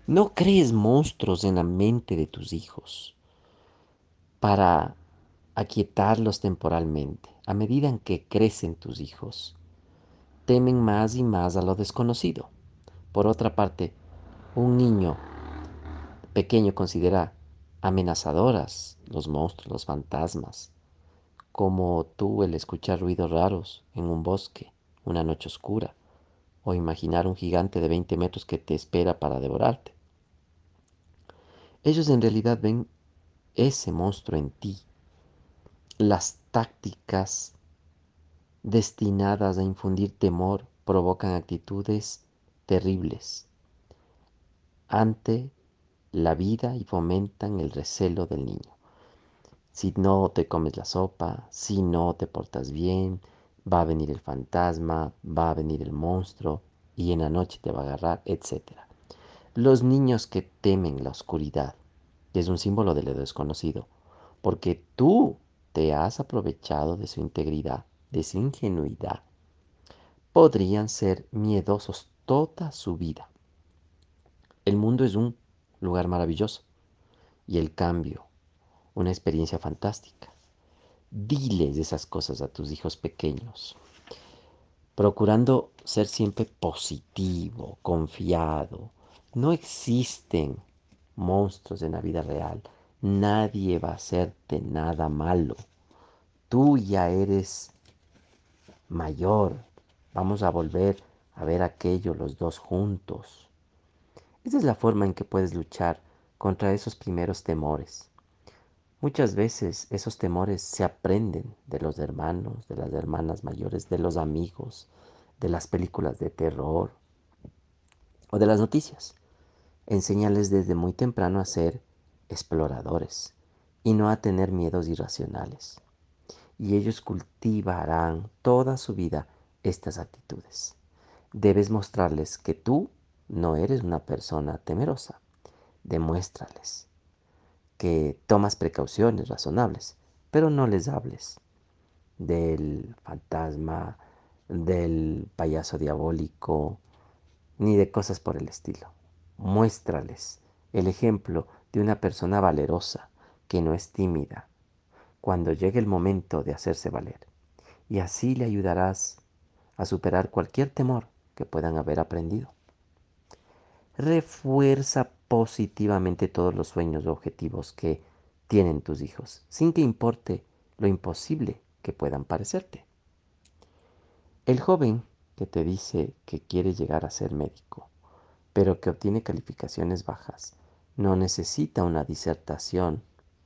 No crees monstruos en la mente de tus hijos para aquietarlos temporalmente. A medida en que crecen tus hijos, temen más y más a lo desconocido. Por otra parte, un niño pequeño considera amenazadoras los monstruos, los fantasmas, como tú el escuchar ruidos raros en un bosque, una noche oscura, o imaginar un gigante de 20 metros que te espera para devorarte. Ellos en realidad ven ese monstruo en ti. Las tácticas destinadas a infundir temor provocan actitudes terribles ante la vida y fomentan el recelo del niño. Si no te comes la sopa, si no te portas bien, va a venir el fantasma, va a venir el monstruo y en la noche te va a agarrar, etcétera. Los niños que temen la oscuridad, que es un símbolo de lo desconocido, porque tú te has aprovechado de su integridad, de su ingenuidad, podrían ser miedosos toda su vida. El mundo es un lugar maravilloso y el cambio, una experiencia fantástica. Diles esas cosas a tus hijos pequeños, procurando ser siempre positivo, confiado. No existen monstruos en la vida real. Nadie va a hacerte nada malo. Tú ya eres mayor. Vamos a volver a ver aquello los dos juntos. Esa es la forma en que puedes luchar contra esos primeros temores. Muchas veces esos temores se aprenden de los hermanos, de las hermanas mayores, de los amigos, de las películas de terror o de las noticias. Enséñales desde muy temprano a ser exploradores y no a tener miedos irracionales. Y ellos cultivarán toda su vida estas actitudes. Debes mostrarles que tú no eres una persona temerosa. Demuéstrales que tomas precauciones razonables, pero no les hables del fantasma, del payaso diabólico, ni de cosas por el estilo. Muéstrales el ejemplo de una persona valerosa que no es tímida cuando llegue el momento de hacerse valer. Y así le ayudarás a superar cualquier temor que puedan haber aprendido. Refuerza positivamente todos los sueños o objetivos que tienen tus hijos, sin que importe lo imposible que puedan parecerte. El joven que te dice que quiere llegar a ser médico, pero que obtiene calificaciones bajas, no necesita una disertación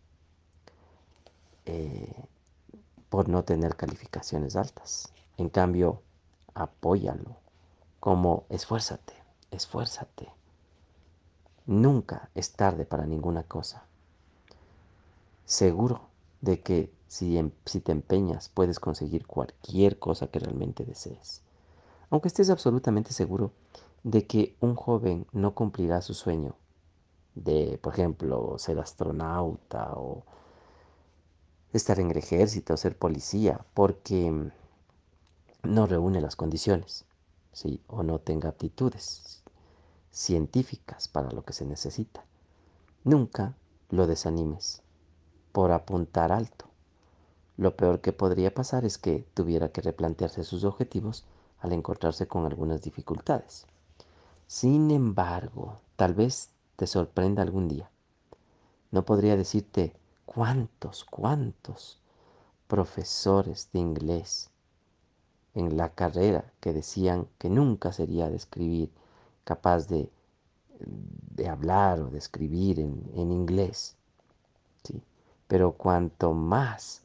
eh, por no tener calificaciones altas. En cambio, apóyalo como esfuérzate, esfuérzate. Nunca es tarde para ninguna cosa. Seguro de que si te empeñas puedes conseguir cualquier cosa que realmente desees. Aunque estés absolutamente seguro de que un joven no cumplirá su sueño de, por ejemplo, ser astronauta o estar en el ejército o ser policía, porque no reúne las condiciones, ¿sí? O no tenga aptitudes científicas para lo que se necesita. Nunca lo desanimes por apuntar alto. Lo peor que podría pasar es que tuviera que replantearse sus objetivos al encontrarse con algunas dificultades. Sin embargo, tal vez te sorprenda algún día. No podría decirte cuántos profesores de inglés en la carrera que decían que nunca sería de escribir, capaz de hablar o de escribir en inglés, ¿sí? Pero cuanto más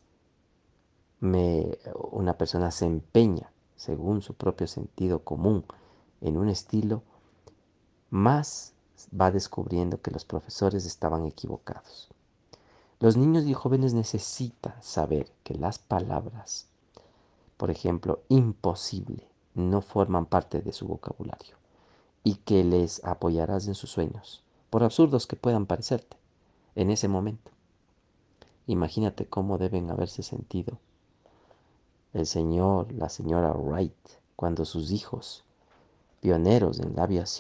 una persona se empeña, según su propio sentido común, en un estilo, más va descubriendo que los profesores estaban equivocados. Los niños y jóvenes necesitan saber que las palabras, por ejemplo, imposible, no forman parte de su vocabulario y que les apoyarás en sus sueños, por absurdos que puedan parecerte en ese momento. Imagínate cómo deben haberse sentido el señor, la señora Wright, cuando sus hijos, pioneros en la aviación,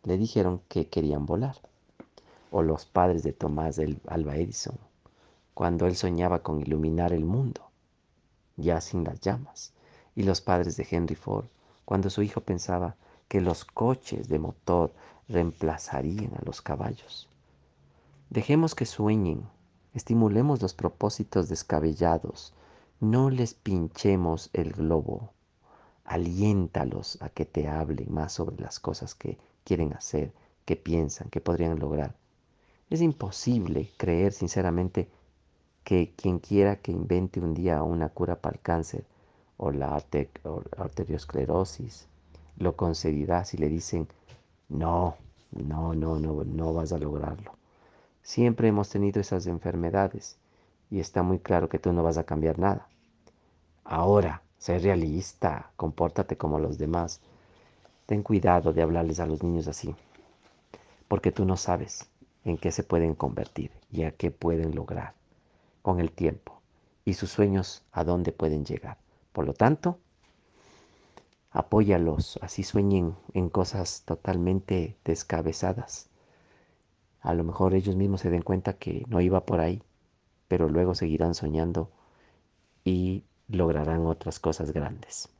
le dijeron que querían volar. O los padres de Tomás Alva Edison, cuando él soñaba con iluminar el mundo, ya sin las llamas. Y los padres de Henry Ford, cuando su hijo pensaba que los coches de motor reemplazarían a los caballos. Dejemos que sueñen, estimulemos los propósitos descabellados, no les pinchemos el globo, aliéntalos a que te hablen más sobre las cosas que quieren hacer, que piensan, que podrían lograr. Es imposible creer sinceramente que quien quiera que invente un día una cura para el cáncer o la arteriosclerosis lo concederá si le dicen, no, no vas a lograrlo. Siempre hemos tenido esas enfermedades y está muy claro que tú no vas a cambiar nada. Ahora, sé realista, compórtate como los demás. Ten cuidado de hablarles a los niños así, porque tú no sabes en qué se pueden convertir y a qué pueden lograr con el tiempo y sus sueños a dónde pueden llegar. Por lo tanto, apóyalos, así sueñen en cosas totalmente descabezadas. A lo mejor ellos mismos se den cuenta que no iba por ahí, pero luego seguirán soñando y lograrán otras cosas grandes.